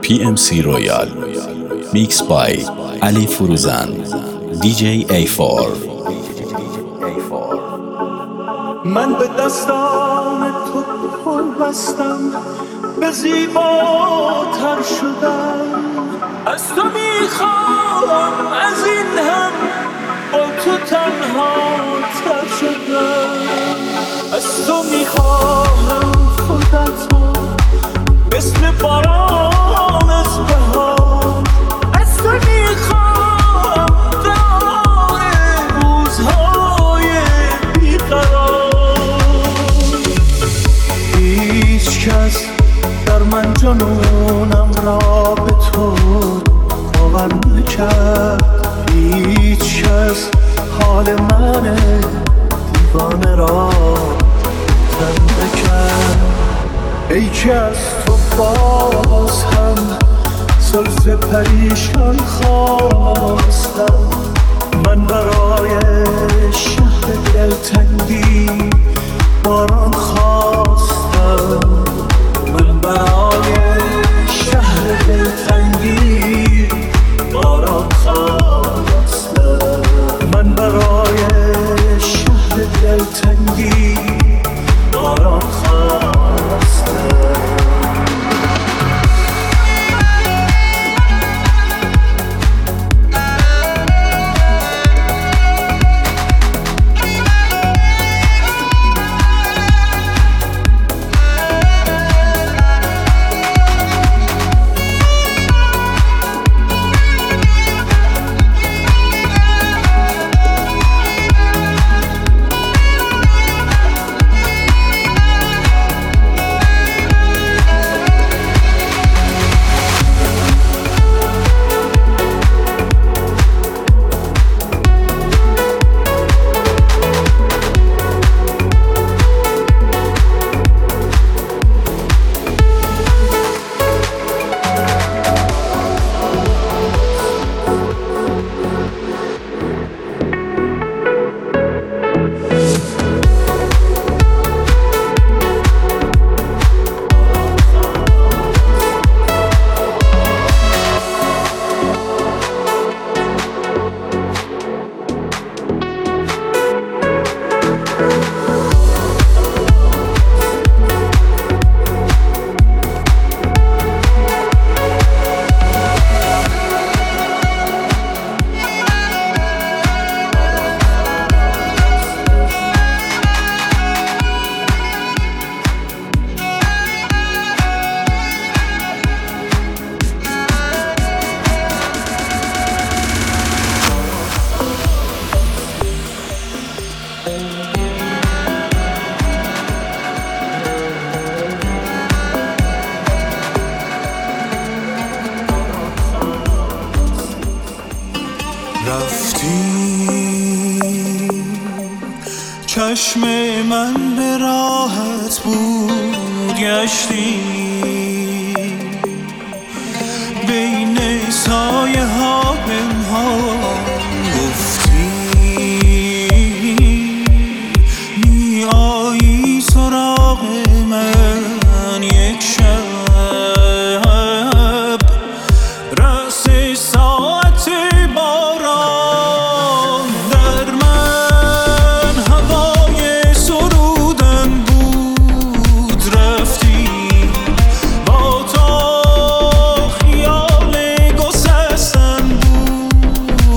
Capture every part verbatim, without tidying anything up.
پی ام سی رویال میکس بای علی فروزان دی جی ای فور. من به دستان تو پر بستم، به زیباتر شدم. از تو میخوام از این هم با تو تنها تر شدم. از تو میخواهم خودتو مثل باران از بهار. از تو میخوام دار روزهای بیقرار. هیچ کس در من جنونم را به تو باور نکرد. هیچ کس حال من دیوانه را تن نکرد. ای که از تو باز هم زلف پریشان خواستم. من برای شهر دلتنگی باران خواستم. من برای شهر دلتنگی باران خواستم. من برای شهر دلتنگی باران خواستم. چشم من به راحت بود، گشتی بین سایه ها پنهان. گفتی می آیی سراغ من یک شب، رأس ساعت باران در من هوای سرودن بود. رفتی با تو خیال گسستن بود.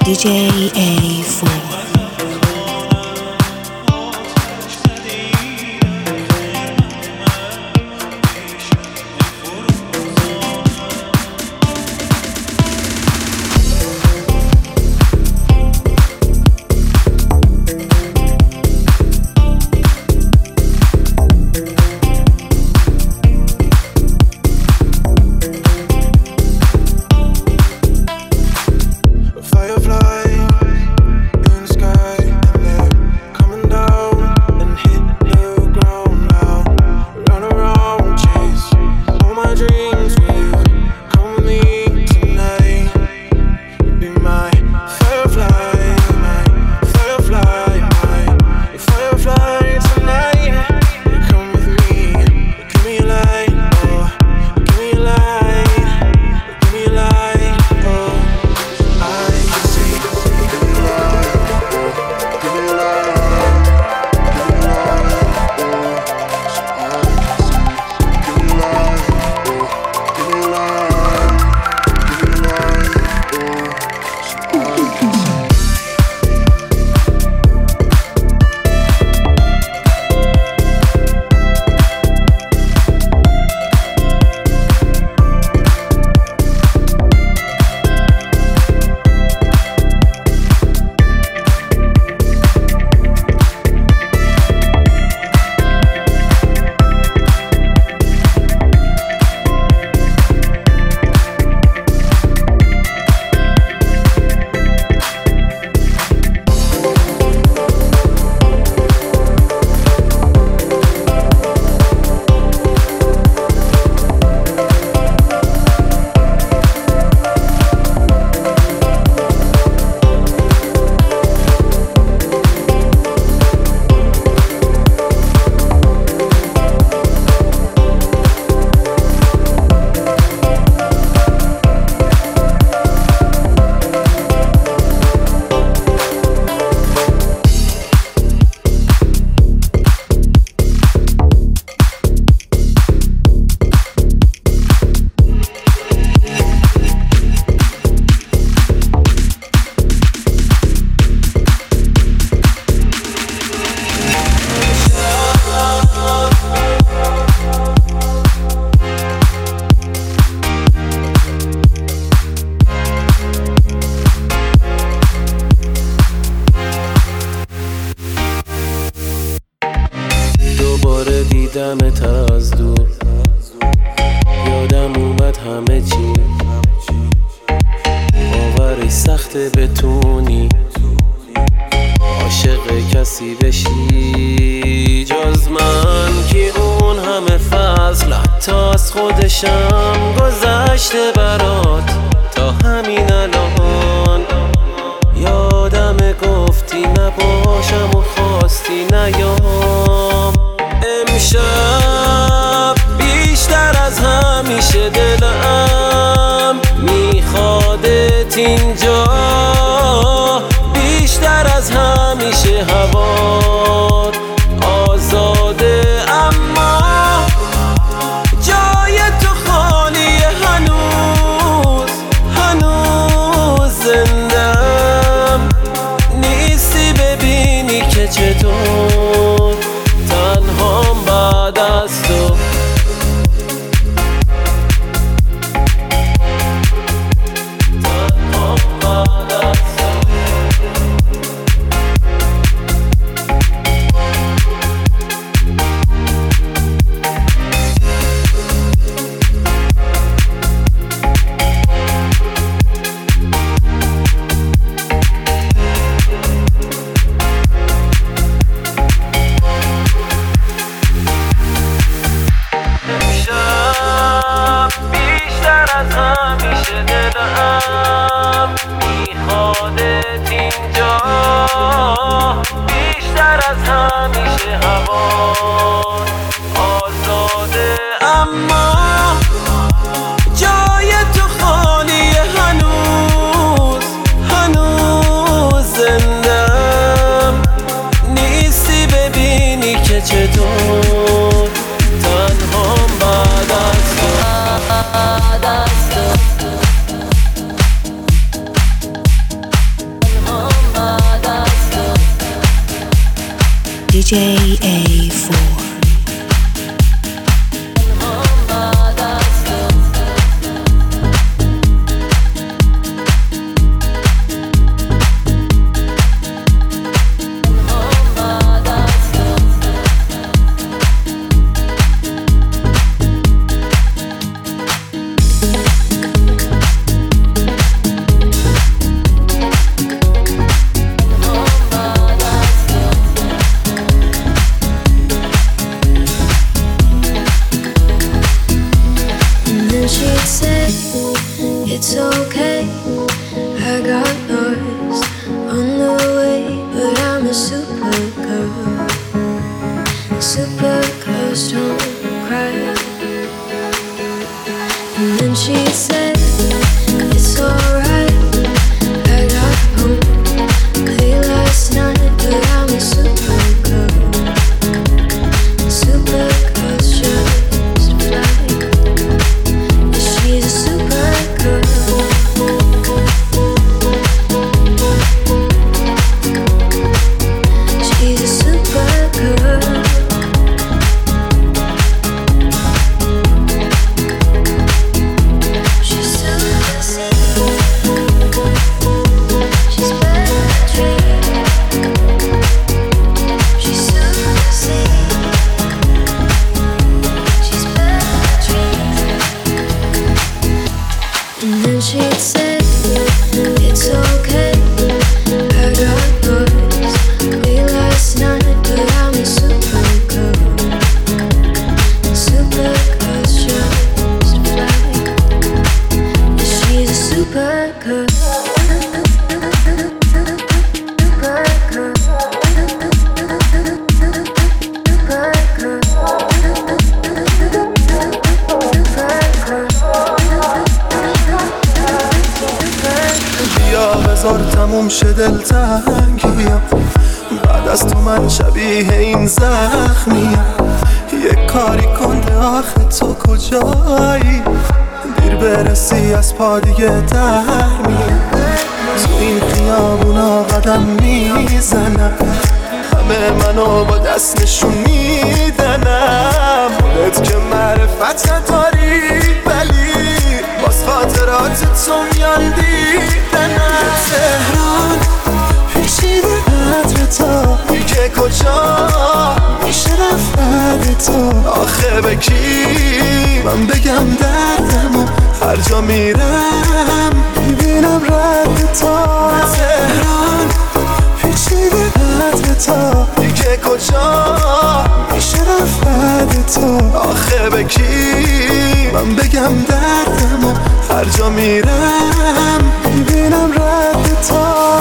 دی جی ای فور. دیدمت از دور، یادم اومد همه چی. باورش سخته بتونی عاشق کسی بشی جز من، که اون همه فضل حتی از خودشم گذشته برات. تا همین الان یادم گفتی نباشم و خواستی نیام. امشب بیشتر از همیشه دلم میخوادت اینجا، بیشتر از همیشه هوات آزاده، اما جای تو خالیه. هنوز هنوز زندم نیستی ببینی که چطور تنهام بعد از تو. تنهام بعد از تو. بیشتر از همیشه دلم میخوادت اینجا، بیشتر از همیشه هوات آزاده، اما جای تو خالیه. هنوز هنوز زندم نیستی ببینی که چطور تنهام بعد از تو. بعد از تو. D J A four. تموم شه دلتنگیم، بعد از تو من شبیه این زخمیم. یک کاری کن آخه تو کجایی، دیر برسی از پا دیگه در میام. تو این خیابونا قدم میزنم، همه منو با دست نشون میدنم. خودت که معرفت داری ولی باز خاطرات تو میان دیدنم. تهران پیچیده قدر تا دیگه کجا میشه رفت تو، آخه به کی من بگم دردمو هر جا میرم میبینم رد تو. تهران پیچیده قدر تا دیگه کجا میشه رفت تو، آخه به کی من بگم دردمو هر جا میرم میبینم رد تو.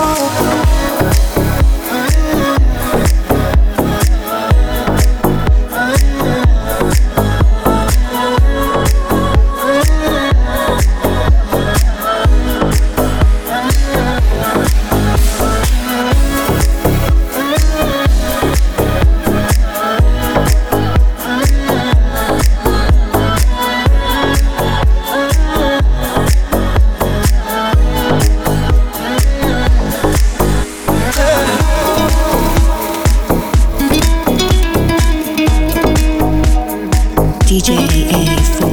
D J A four.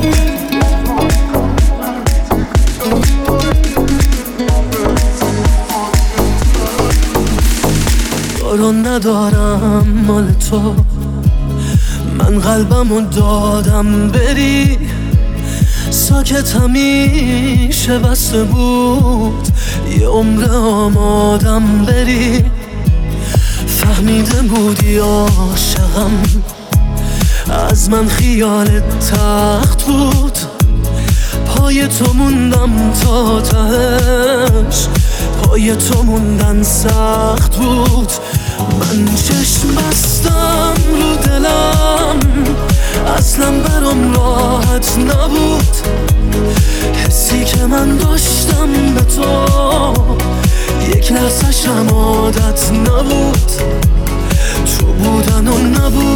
دارو ندارم مال تو، من قلبمو دادم بری. ساکت همیشه بسته بود، یه عمر آمادم بری. فهمیده بودی عاشقم، از من خیالت تخت بود. پای تو موندم تا تهش، پای تو موندن سخت بود. من چشم بستم رو دلم، اصلا برام راحت نبود. حسی که من داشتم به تو یک لحظه‌شم عادت نبود. تو بودن و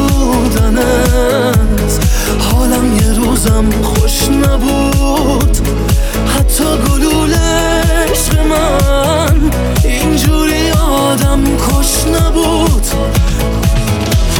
نبودنت حالم یه روزم خوش نبود. حتی گلوله عشق من اینجوری آدم کش نبود.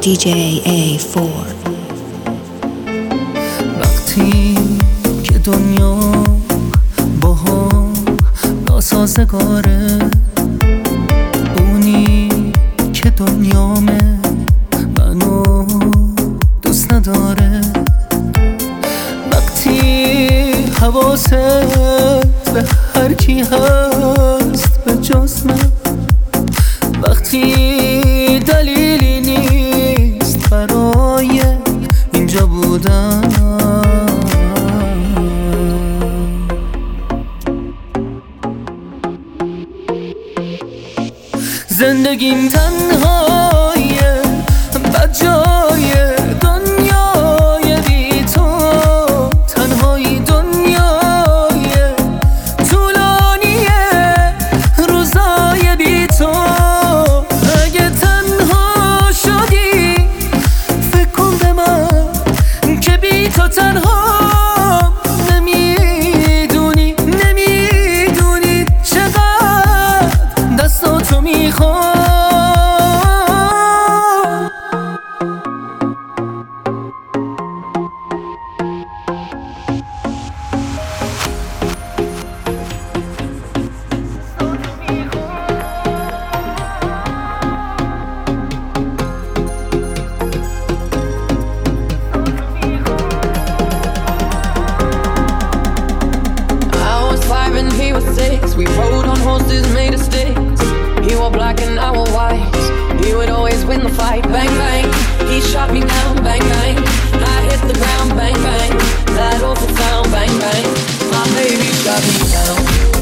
دی جی ای فور. وقتی که دنیا با هم ناسازگاره، اونی که دنیامه منو دوست نداره، وقتی حواست به هر کی هست به جز من، وقتی دلیلی نیست برای اینجا بودن، زندگیم تنهایه بد جای دنیای بی تو، تنهایی دنیای طولانیه روزای بی تو. اگه تنها شدی فکر کن به من که بی تو تنها نمیدونی نمیدونی چقدر دستاتو میخوام. We rode on horses made of sticks. He wore black and I wore white. He would always win the fight. Bang bang, he shot me down. Bang bang, I hit the ground. Bang bang, that awful sound. Bang bang, my baby shot me down.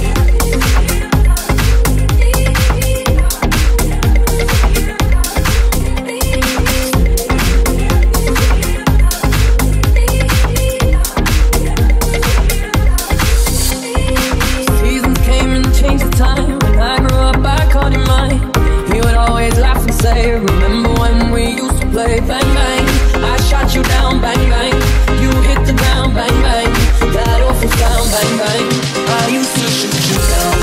Time when I grew up, I called him mine. He would always laugh and say, remember when we used to play? Bang bang, I shot you down. Bang bang, you hit the ground. Bang bang, that awful sound. Bang bang, I used to shoot you down.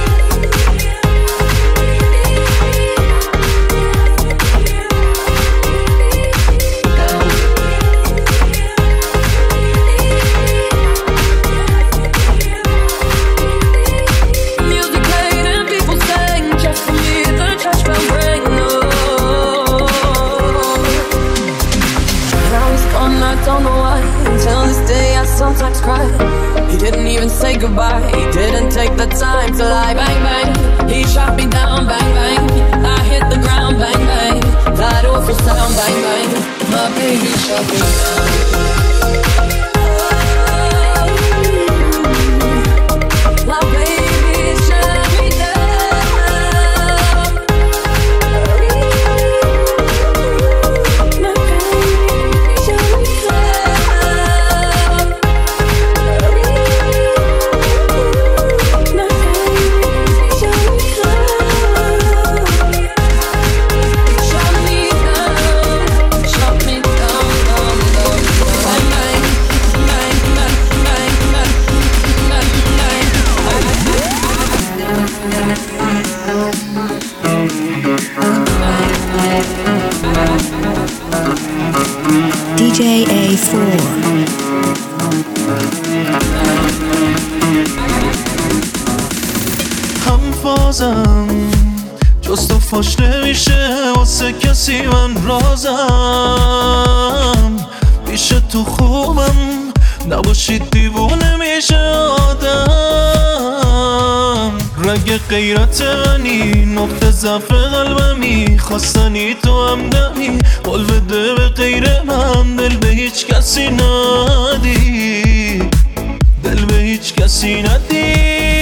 Sometimes cry. He didn't even say goodbye. He didn't take the time to lie. Bang bang, he shot me down. Bang bang, I hit the ground. Bang bang, that awful sound. Bang bang, my baby shot me down. My baby shot me down. My baby shot me down. دی جی ای فور. هم فازم جز تو فاش نمیشه واسه کسی، من رازم پیش تو خوبم نباشید دیوونه میشه آدم. رگ غیرت منی نقطه ضعف قلبمی، خواستنی تو هم دمی قول بده به غیر من، دل به هیچ کسی ندی، دل به هیچ کسی ندی.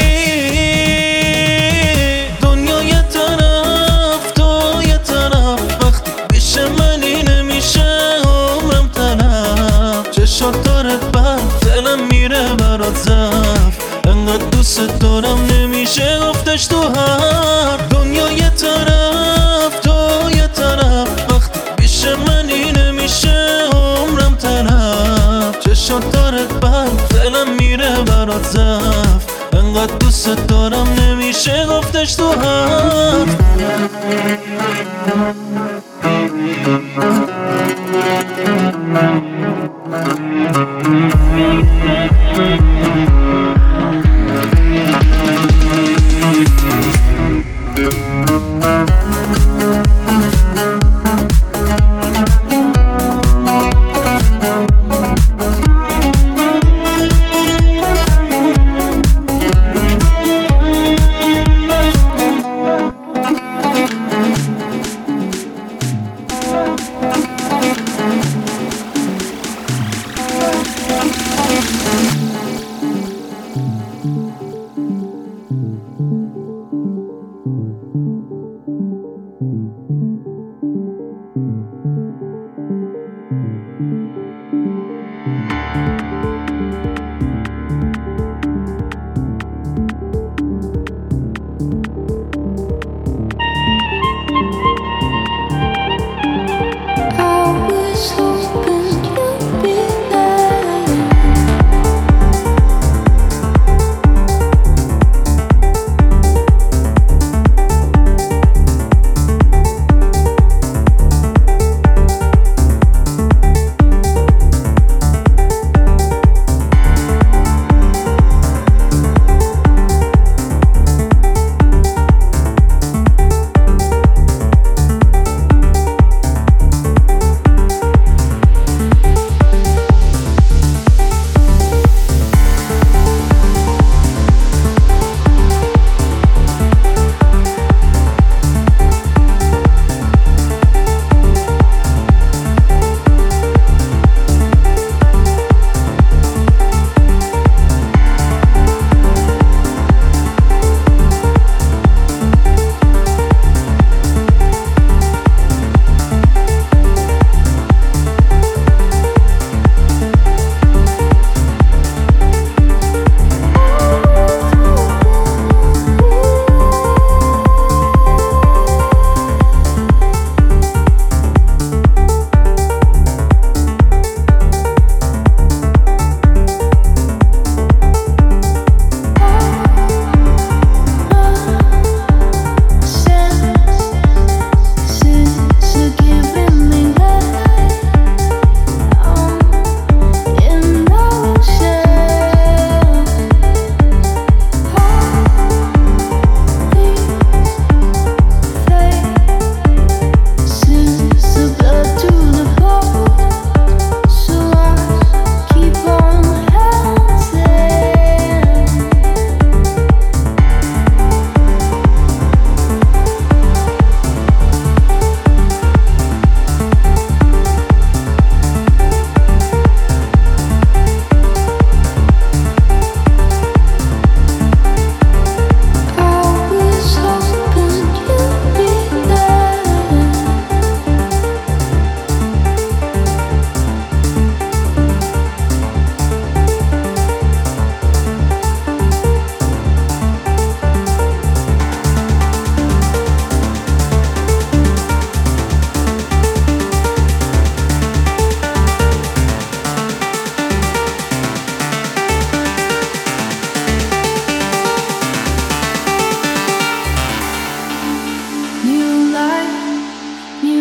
دنیا یه طرف تو یه طرف، وقتی پیش منی نمیشه عمرم طرف. چشات داره بر دلم میره برات ضعف، انقدر دوست دارم نمیشه گفتش تو حرف. دنیا یه طرف تو یه طرف، وقتی پیش منی نمیشه عمرم طرف. چشات داره بر دلم میره برات ضعف، انقدر دوست دارم نمیشه گفتش تو حرف.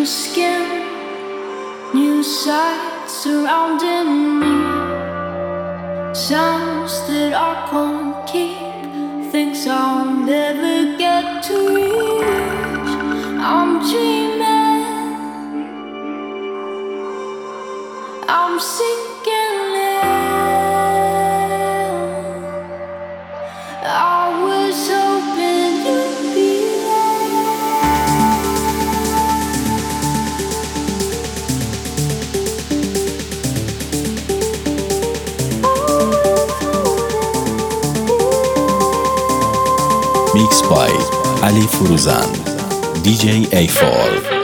skin, new sights surrounding me, sounds that I can't keep, things I'll never get to reach. I'm dreaming, I'm sinking in. I was hoping you'd be Mixed by Ali Furuzan, D J A four.